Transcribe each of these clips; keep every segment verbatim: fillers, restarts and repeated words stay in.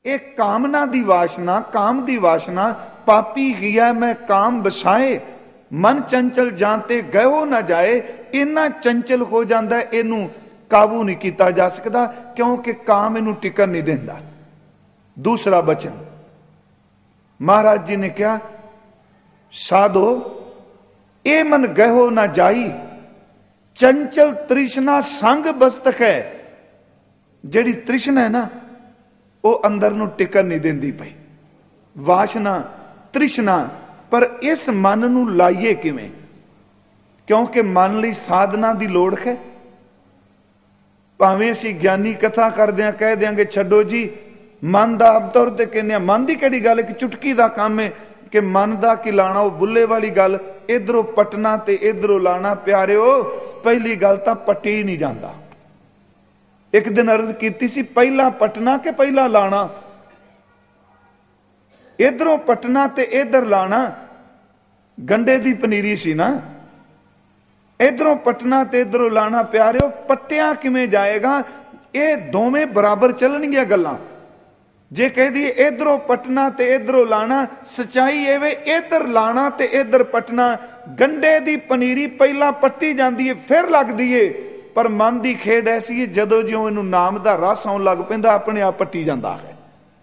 ਇਹ ਕਾਮਨਾ ਦੀ ਵਾਸ਼ਨਾ, ਕਾਮ ਦੀ ਵਾਸ਼ਨਾ। ਪਾਪੀ ਗਿਆ ਮੈਂ ਕਾਮ ਬਸਾਏ, ਮਨ ਚੰਚਲ ਜਾਂਤੇ ਗਇਓ ਨਾ ਜਾਏ। ਇੰਨਾ ਚੰਚਲ ਹੋ ਜਾਂਦਾ, ਇਹਨੂੰ ਕਾਬੂ ਨਹੀਂ ਕੀਤਾ ਜਾ ਸਕਦਾ, ਕਿਉਂਕਿ ਕਾਮ ਇਹਨੂੰ ਟਿਕਣ ਨਹੀਂ ਦਿੰਦਾ। ਦੂਸਰਾ ਬਚਨ ਮਹਾਰਾਜ ਜੀ ਨੇ ਕਿਹਾ, ਸਾਧੋ ਇਹ ਮਨ ਗਇਓ ਨਾ ਜਾਈ, ਚੰਚਲ ਤ੍ਰਿਸ਼ਨਾ ਸੰਗ ਬਸਤਕ ਹੈ। ਜਿਹੜੀ ਤ੍ਰਿਸ਼ਨਾ ਹੈ ਨਾ, ਉਹ ਅੰਦਰ ਨੂੰ ਟਿਕਣ ਨਹੀਂ ਦਿੰਦੀ ਪਈ। ਵਾਸ਼ਨਾ, ਤ੍ਰਿਸ਼ਨਾ। ਪਰ ਇਸ ਮਨ ਨੂੰ ਲਾਈਏ ਕਿਵੇਂ? ਕਿਉਂਕਿ ਮਨ ਲਈ ਸਾਧਨਾ ਦੀ ਲੋੜ ਹੈ। ਭਾਵੇਂ ਅਸੀਂ ਗਿਆਨੀ ਕਥਾ ਕਰਦਿਆਂ ਕਹਿ ਦਿਆਂਗੇ ਛੱਡੋ ਜੀ ਮਨ ਦਾ, ਆਪ ਤੌਰ ਤੇ ਕਹਿੰਦੇ ਆ ਮਨ ਦੀ ਕਿਹੜੀ ਗੱਲ, ਕਿ ਚੁਟਕੀ ਦਾ ਕੰਮ ਹੈ ਕਿ ਮਨ ਦਾ ਕੀ ਲਾਣਾ। ਉਹ ਬੁੱਲੇ ਵਾਲੀ ਗੱਲ, ਇਧਰੋਂ ਪਟਨਾ ਤੇ ਇਧਰੋਂ ਲਾਣਾ। ਪਿਆਰਿਓ, ਪਹਿਲੀ ਗੱਲ ਤਾਂ ਪੱਟੀ ਨਹੀਂ ਜਾਂਦਾ। ਇੱਕ ਦਿਨ ਅਰਜ਼ ਕੀਤੀ ਸੀ, ਪਹਿਲਾ ਪਟਨਾ ਕਿ ਪਹਿਲਾ ਲਾਣਾ? ਇਧਰੋਂ ਪਟਨਾ ਤੇ ਇਧਰ ਲਾਣਾ। ਗੰਡੇ ਦੀ ਪਨੀਰੀ ਸੀ ਨਾ, ਇਧਰੋਂ ਪਟਨਾ ਤੇ ਇਧਰੋਂ ਲਾਣਾ। ਪਿਆਰਿਓ, ਪੱਟਿਆ ਕਿਵੇਂ ਜਾਏਗਾ? ਇਹ ਦੋਵੇਂ ਬਰਾਬਰ ਚੱਲਣਗੀਆਂ ਗੱਲਾਂ। ਜੇ ਕਹਿ ਦਈਏ ਇਧਰੋਂ ਪਟਨਾ ਤੇ ਇਧਰੋਂ ਲਾਣਾ, ਸਚਾਈ ਇਹ ਵੇ ਇਧਰ ਲਾਣਾ ਤੇ ਇਧਰ ਪਟਨਾ। ਗੰਡੇ ਦੀ ਪਨੀਰੀ ਪਹਿਲਾਂ ਪੱਟੀ ਜਾਂਦੀ ਏ, ਫਿਰ ਲੱਗਦੀ ਏ। ਪਰ ਮਨ ਦੀ ਖੇਡ ਐਸੀ ਹੈ, ਜਦੋਂ ਜਿਉਂ ਇਹਨੂੰ ਨਾਮ ਦਾ ਰਸ ਆਉਣ ਲੱਗ ਪੈਂਦਾ, ਆਪਣੇ ਆਪ ਪੱਟੀ ਜਾਂਦਾ ਹੈ।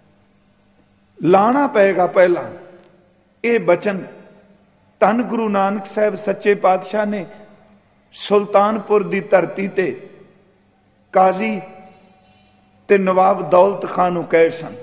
ਲਾਣਾ ਪਏਗਾ ਪਹਿਲਾਂ। ਇਹ ਬਚਨ ਧੰਨ ਗੁਰੂ ਨਾਨਕ ਸਾਹਿਬ ਸੱਚੇ ਪਾਤਸ਼ਾਹ ਨੇ ਸੁਲਤਾਨਪੁਰ ਦੀ ਧਰਤੀ ਤੇ ਕਾਜ਼ੀ ਤੇ ਨਵਾਬ ਦੌਲਤ ਖਾਨ ਨੂੰ ਕਹੇ ਸਨ।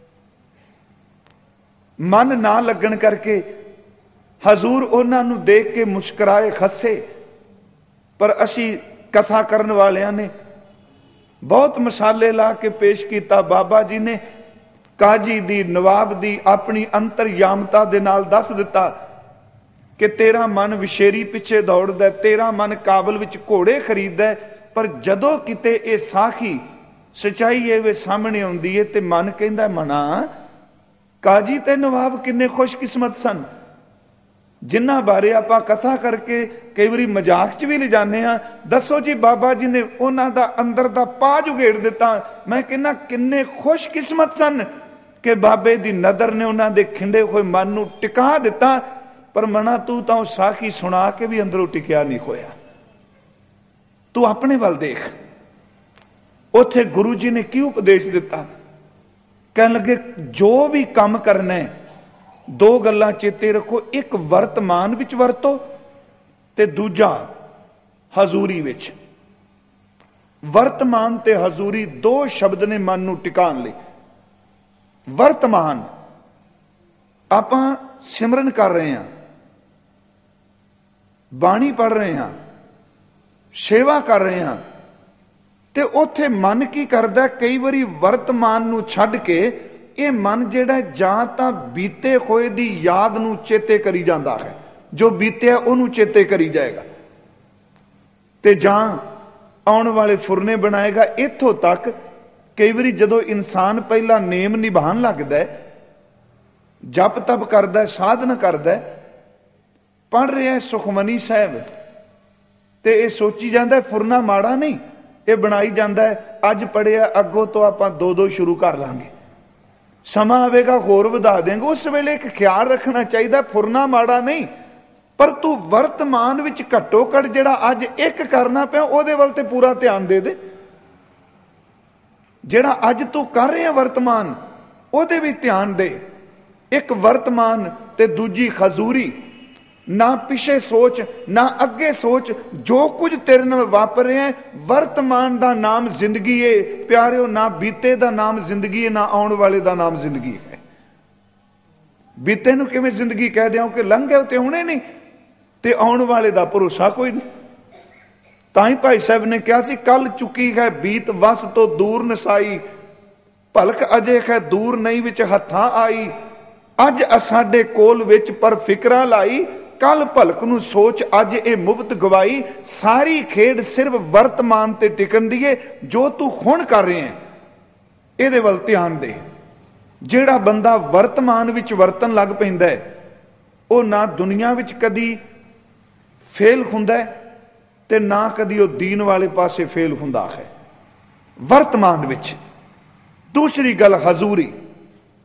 ਮਨ ਨਾ ਲੱਗਣ ਕਰਕੇ ਹਜ਼ੂਰ ਉਹਨਾਂ ਨੂੰ ਦੇਖ ਕੇ ਮੁਸਕਰਾਏ, ਖੱਸੇ। ਪਰ ਅਸੀਂ ਕਥਾ ਕਰਨ ਵਾਲਿਆਂ ਨੇ ਬਹੁਤ ਮਸਾਲੇ ਲਾ ਕੇ ਪੇਸ਼ ਕੀਤਾ। ਬਾਬਾ ਜੀ ਨੇ ਕਾਜੀ ਦੀ, ਨਵਾਬ ਦੀ ਆਪਣੀ ਅੰਤਰਯਾਮਤਾ ਦੇ ਨਾਲ ਦੱਸ ਦਿੱਤਾ ਕਿ ਤੇਰਾ ਮਨ ਵਿਸ਼ੇਰੀ ਪਿੱਛੇ ਦੌੜਦਾ, ਤੇਰਾ ਮਨ ਕਾਬਲ ਵਿੱਚ ਘੋੜੇ ਖਰੀਦਦਾ। ਪਰ ਜਦੋਂ ਕਿਤੇ ਇਹ ਸਾਖੀ ਸਚਾਈ ਇਹ ਵੇ ਸਾਹਮਣੇ ਆਉਂਦੀ ਹੈ ਤੇ ਮਨ ਕਹਿੰਦਾ, ਮਨਾ ਕਾਜੀ ਤੇ ਨਵਾਬ ਕਿੰਨੇ ਖੁਸ਼ਕਿਸਮਤ ਸਨ, ਜਿਨ੍ਹਾਂ ਬਾਰੇ ਆਪਾਂ ਕਥਾ ਕਰਕੇ ਕਈ ਵਾਰੀ ਮਜ਼ਾਕ 'ਚ ਵੀ ਲਿਜਾਨੇ ਹਾਂ। ਦੱਸੋ ਜੀ, ਬਾਬਾ ਜੀ ਨੇ ਉਹਨਾਂ ਦਾ ਅੰਦਰ ਦਾ ਪਾਜ ਉਘੇੜ ਦਿੱਤਾ। ਮੈਂ ਕਹਿੰਦਾ ਕਿੰਨੇ ਖੁਸ਼ਕਿਸਮਤ ਸਨ ਕਿ ਬਾਬੇ ਦੀ ਨਜ਼ਰ ਨੇ ਉਹਨਾਂ ਦੇ ਖਿੰਡੇ ਹੋਏ ਮਨ ਨੂੰ ਟਿਕਾ ਦਿੱਤਾ। ਪਰ ਮਨਾ, ਤੂੰ ਤਾਂ ਉਹ ਸਾਖੀ ਸੁਣਾ ਕੇ ਵੀ ਅੰਦਰੋਂ ਟਿਕਿਆ ਨਹੀਂ ਹੋਇਆ। ਤੂੰ ਆਪਣੇ ਵੱਲ ਦੇਖ। ਉੱਥੇ ਗੁਰੂ ਜੀ ਨੇ ਕੀ ਉਪਦੇਸ਼ ਦਿੱਤਾ? ਕਹਿਣ ਲੱਗੇ, ਜੋ ਵੀ ਕੰਮ ਕਰਨਾ ਹੈ, ਦੋ ਗੱਲਾਂ ਚੇਤੇ ਰੱਖੋ। ਇੱਕ ਵਰਤਮਾਨ ਵਿੱਚ ਵਰਤੋ ਤੇ ਦੂਜਾ ਹਜ਼ੂਰੀ ਵਿੱਚ। ਵਰਤਮਾਨ ਤੇ ਹਜ਼ੂਰੀ ਦੋ ਸ਼ਬਦ ਨੇ ਮਨ ਨੂੰ ਟਿਕਾਣ ਲਈ। ਵਰਤਮਾਨ, ਆਪਾਂ ਸਿਮਰਨ ਕਰ ਰਹੇ ਹਾਂ, ਬਾਣੀ ਪੜ੍ਹ ਰਹੇ ਹਾਂ, ਸੇਵਾ ਕਰ ਰਹੇ ਹਾਂ, ਤੇ ਉੱਥੇ ਮਨ ਕੀ ਕਰਦਾ? ਕਈ ਵਾਰੀ ਵਰਤਮਾਨ ਨੂੰ ਛੱਡ ਕੇ ਇਹ ਮਨ ਜਿਹੜਾ ਜਾਂ ਤਾਂ ਬੀਤੇ ਹੋਏ ਦੀ ਯਾਦ ਨੂੰ ਚੇਤੇ ਕਰੀ ਜਾਂਦਾ ਹੈ, ਜੋ ਬੀਤਿਆ ਉਹਨੂੰ ਚੇਤੇ ਕਰੀ ਜਾਏਗਾ, ਤੇ ਜਾਂ ਆਉਣ ਵਾਲੇ ਫੁਰਨੇ ਬਣਾਏਗਾ। ਇੱਥੋਂ ਤੱਕ ਕਈ ਵਾਰੀ ਜਦੋਂ ਇਨਸਾਨ ਪਹਿਲਾਂ ਨੇਮ ਨਿਭਾਉਣ ਲੱਗਦਾ, ਜਪ ਤਪ ਕਰਦਾ, ਸਾਧਨਾ ਕਰਦਾ, ਪੜ੍ਹ ਰਿਹਾ ਸੁਖਮਨੀ ਸਾਹਿਬ, ਤੇ ਇਹ ਸੋਚੀ ਜਾਂਦਾ ਫੁਰਨਾ ਮਾੜਾ ਨਹੀਂ, ਇਹ ਬਣਾਈ ਜਾਂਦਾ ਹੈ ਅੱਜ ਪੜ੍ਹਿਆ, ਅੱਗੋਂ ਤੋਂ ਆਪਾਂ ਦੋ ਦੋ ਸ਼ੁਰੂ ਕਰ ਲਾਂਗੇ, ਸਮਾਂ ਆਵੇਗਾ ਹੋਰ ਵਧਾ ਦੇਂਗੇ। ਉਸ ਵੇਲੇ ਇੱਕ ਖਿਆਲ ਰੱਖਣਾ ਚਾਹੀਦਾ, ਫੁਰਨਾ ਮਾੜਾ ਨਹੀਂ, ਪਰ ਤੂੰ ਵਰਤਮਾਨ ਵਿੱਚ ਘੱਟੋ ਘੱਟ ਜਿਹੜਾ ਅੱਜ ਇੱਕ ਕਰਨਾ ਪਿਆ ਉਹਦੇ ਵੱਲ ਤੇ ਪੂਰਾ ਧਿਆਨ ਦੇ ਦੇ। ਜਿਹੜਾ ਅੱਜ ਤੂੰ ਕਰ ਰਿਹਾ ਵਰਤਮਾਨ, ਉਹਦੇ ਵੀ ਧਿਆਨ ਦੇ। ਇੱਕ ਵਰਤਮਾਨ ਤੇ ਦੂਜੀ ਖਜ਼ੂਰੀ। ਨਾ ਪਿਛੇ ਸੋਚ, ਨਾ ਅੱਗੇ ਸੋਚ, ਜੋ ਕੁਝ ਤੇਰੇ ਨਾਲ ਵਾਪਰ ਰਿਹਾ ਵਰਤਮਾਨ ਦਾ ਨਾਮ ਜ਼ਿੰਦਗੀ ਏ ਪਿਆਰਿਓ। ਨਾ ਬੀਤੇ ਦਾ ਨਾਮ ਜ਼ਿੰਦਗੀ ਹੈ, ਨਾ ਆਉਣ ਵਾਲੇ ਦਾ ਨਾਮ ਜ਼ਿੰਦਗੀ ਹੈ। ਬੀਤੇ ਨੂੰ ਕਿਵੇਂ ਜ਼ਿੰਦਗੀ ਕਹਿ ਦਿਆਂ ਕਿ ਲੰਘ ਗਏ ਤੇ ਹੁਣੇ ਨਹੀਂ, ਤੇ ਆਉਣ ਵਾਲੇ ਦਾ ਭਰੋਸਾ ਕੋਈ ਨਹੀਂ। ਤਾਂ ਹੀ ਭਾਈ ਸਾਹਿਬ ਨੇ ਕਿਹਾ ਸੀ, ਕੱਲ ਚੁੱਕੀ ਹੈ ਬੀਤ ਵਸ ਤੋਂ ਦੂਰ ਨਸਾਈ, ਭਲਕ ਅਜੇ ਹੈ ਦੂਰ ਨਹੀਂ ਵਿੱਚ ਹੱਥਾਂ ਆਈ। ਅੱਜ ਸਾਡੇ ਕੋਲ ਵਿੱਚ ਪਰ ਫਿਕਰਾਂ ਲਾਈ, ਕੱਲ ਭਲਕ ਨੂੰ ਸੋਚ ਅੱਜ ਇਹ ਮੁਫਤ ਗਵਾਈ। ਸਾਰੀ ਖੇਡ ਸਿਰਫ ਵਰਤਮਾਨ ਤੇ ਟਿਕਣ ਦੀ ਏ। ਜੋ ਤੂੰ ਹੁਣ ਕਰ ਰਿਹਾ ਇਹਦੇ ਵੱਲ ਧਿਆਨ ਦੇ। ਜਿਹੜਾ ਬੰਦਾ ਵਰਤਮਾਨ ਵਿੱਚ ਵਰਤਨ ਲੱਗ ਪੈਂਦਾ ਹੈ, ਉਹ ਨਾ ਦੁਨੀਆ ਵਿੱਚ ਕਦੀ ਫੇਲ ਹੁੰਦਾ ਹੈ ਤੇ ਨਾ ਕਦੀ ਉਹ ਦੀਨ ਵਾਲੇ ਪਾਸੇ ਫੇਲ ਹੁੰਦਾ ਹੈ, ਵਰਤਮਾਨ ਵਿੱਚ। ਦੂਸਰੀ ਗੱਲ ਹਜ਼ੂਰੀ।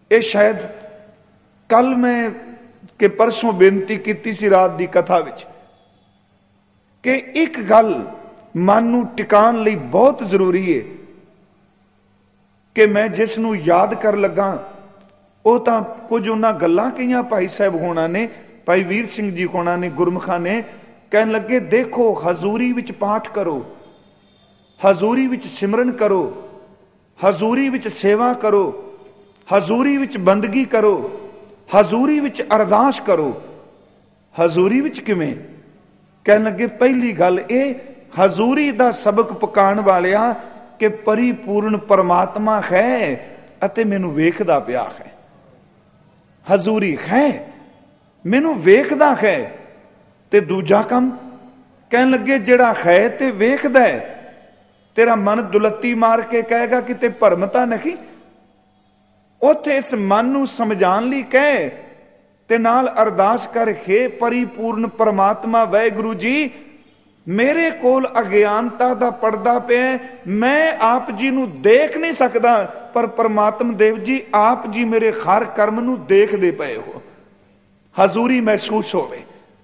ये शायद कल मैं कि परसों बेनती की सी रात की कथा विच कि एक गल मन नूं टिकाण लई बहुत जरूरी है कि मैं जिसनूं याद कर लगा वो तो कुछ उन्हां गल्लां कईयां भाई साहब होना ने, भाई वीर सिंह जी होना ने, गुरमुखा ने कहन लगे देखो हजूरी विच पाठ करो, हजूरी विच सिमरन करो, हजूरी विच सेवा करो, हजूरी विच बंदगी करो, हजूरी विच अरदास करो। हजूरी विच किवें? कहन लगे पहली गल ये हजूरी दा सबक पकाण वालिया कि परिपूर्ण परमात्मा है अते मैनू वेखदा पिया है। हजूरी है, मैनू वेखदा है। ते दूजा कम कहन लगे जिहड़ा है ते वेखदा है, तेरा मन दुलत्ती मार के कहेगा कि ते भरमता नहीं, उथे इस मन नूं समझाण लई कहे ते नाल अरदास कर, हे परिपूर्ण परमात्मा वाहिगुरू जी मेरे कोल अज्ञानता दा पड़दा पिया, मैं आप जी नूं देख नहीं सकदा, पर परमात्मा देव जी आप जी मेरे हर कर्म नूं देखदे पए हो। हजूरी महसूस होवे,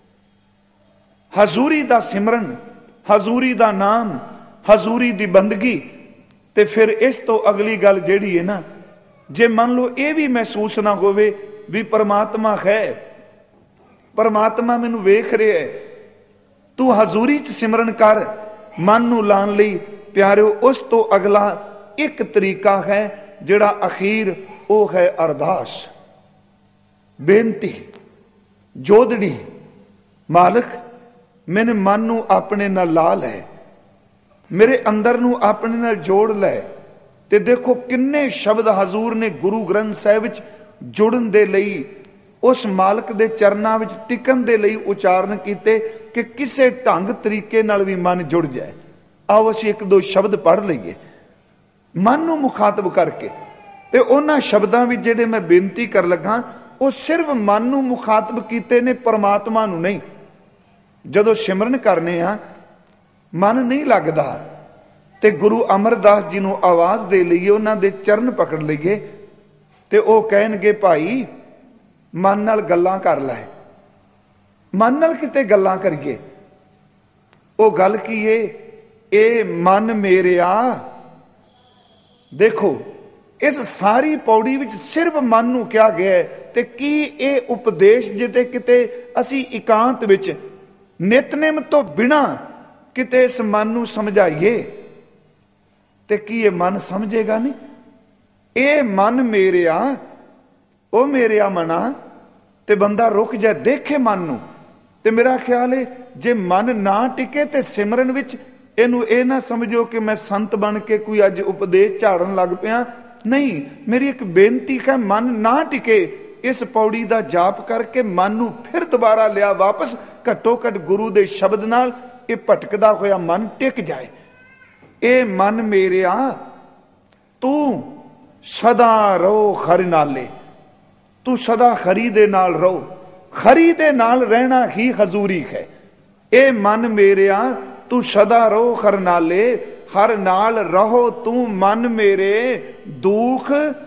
हजूरी दा सिमरन, हजूरी दा नाम, हजूरी दी बंदगी। ते फिर इस तो अगली गल जिहड़ी है ना, जे मान लो ये भी महसूस ना होवे भी परमात्मा है, परमात्मा मैनू वेख रहा है, तू हजूरी च सिमरन कर मन नू लाण लई प्यारिओ। उस तो अगला एक तरीका है जिहड़ा अखीर वो है अरदास, बेनती, जोदड़ी। मालिक मैंने मन नू अपने नाल ला लै, मेरे अंदर नू अपने नाल जोड़ लै। ते देखो किन्ने शब्द हजूर ने गुरु ग्रंथ साहिब विच जुड़न दे लई, उस मालिक दे चरनां विच टिकन दे लई उचारण कीते कि किसे ढंग तरीके नाल भी मन जुड़ जाए। आओ असीं एक दो शब्द पढ़ लईए मन नूं मुखातब करके। ते उन्हां शब्दां विच जिहड़े मैं बेनती कर लगा वो सिर्फ मन नूं मुखातब कीते ने, परमात्मा नूं नहीं। जदों सिमरन करने आ मन नहीं लगदा ते गुरु अमरदास जी नूं आवाज दे लईए, उन्हां दे चरण पकड़ लईए ते वो कहणगे भाई मन नाल गल्लां कर लै, मन नाल किते गल्लां करिए। वो गल की है, ए मन मेरिया। देखो इस सारी पौड़ी विच सिर्फ मन नूं कहा गया है। ते की ये उपदेश जिते किते असी इकांत विच नितनेम तो बिना किते इस मन नूं समझाइए ते की ये मन समझेगा नहीं? ए मन मेरिया, ओ मेरिया मना, ते बंदा रुक जाए देखे मन नूं। ते मेरा ख्याल है जे मन ना टिके ते सिमरन विच इनू ये ना समझो कि मैं संत बन के कोई अज उपदेश झाड़न लग पिया। नहीं, मेरी एक बेनती है, मन ना टिके इस पौड़ी का जाप करके मन नूं फिर दोबारा लिया वापस, घट्टो घट गुरु दे शब्द नाल ये भटकदा होया मन टिक जाए। ए मन मेरिया तू सदा रहो खरी नाले, तू सदा खरी दे नाल रहो, खरी दे नाल रहना ही हजूरी है। ए मन मेरिया तू सदा रहो खर नाले, हर नाल रहो तू मन मेरे, दुख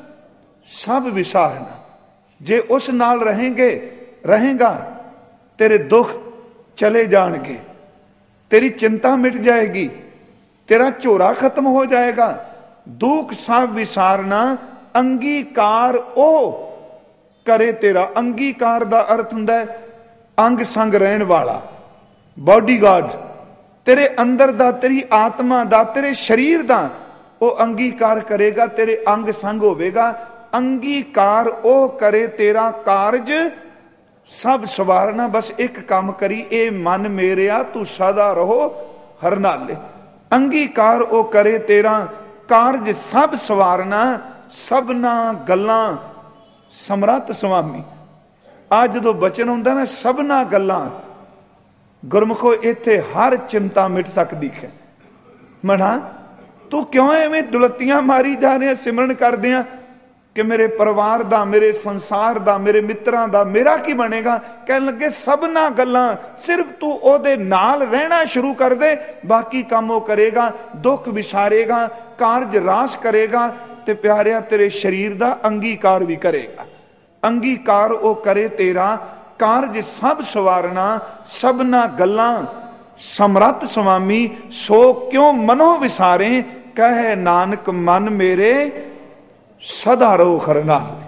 सब विसारना। जे उस नाल रहेंगे रहेगा तेरे दुख चले जाएंगे, तेरी चिंता मिट जाएगी, तेरा झोरा खत्म हो जाएगा। दुख सब विसारना अंगीकार ओ करे तेरा। अंगीकार का अर्थ हुंदा है अंग संग रहन वाला, बॉडीगार्ड। तेरे अंदर दा, तेरी आत्मा दा, तेरे शरीर दा वो अंगीकार करेगा, तेरे अंग संग होवेगा। अंगीकार ओ करे तेरा कारज सब सवारना। बस एक काम करी, ए मन मेरिया तू सदा रहो हर नाले। अंगीकार ओ करे तेरा कारज सब सवारना, सबना गल्लां समरथ स्वामी। आ जदों बचन हुंदा ना सबना गल्लां, गुरमुखो इत्थे हर चिंता मिट सकदी है। मना तू क्यों एवें दुलत्तियां मारी जा रहे, सिमरन करदे आ कि मेरे परिवार दा, मेरे संसार दा, मेरे मित्रां दा मेरा की बनेगा। कहन लगे सबना गल्लां, सिर्फ तू ओदे नाल रहना शुरू कर दे, बाकी काम वो करेगा। दुख विसारेगा, कारज रास करेगा। ਤੇ ਪਿਆਰਿਆ ਤੇਰੇ ਸਰੀਰ ਦਾ ਅੰਗੀਕਾਰ ਵੀ ਕਰੇਗਾ। ਅੰਗੀਕਾਰ ਉਹ ਕਰੇ ਤੇਰਾ, ਕਾਰਜ ਸਭ ਸਵਾਰਨਾ, ਸਭਨਾ ਗੱਲਾਂ ਸਮਰੱਥ ਸੁਆਮੀ, ਸੋ ਕਿਉ ਮਨੋ ਵਿਸਾਰੇ, ਕਹੇ ਨਾਨਕ ਮਨ ਮੇਰੇ ਸਦਾ ਰੋ ਖਰਨਾਲੇ।